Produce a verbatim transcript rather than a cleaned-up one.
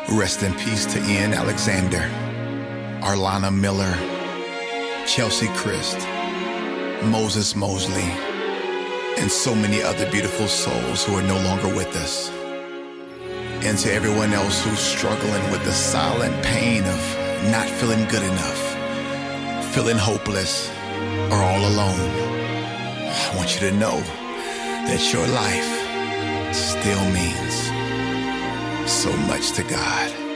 Rest in peace to Ian Alexander, Arlana Miller, Chelsea Christ, Moses Mosley, and so many other beautiful souls who are no longer with us. And to everyone else who's struggling with the silent pain of not feeling good enough, feeling hopeless, or all alone, I want you to know that your life still means so much to God.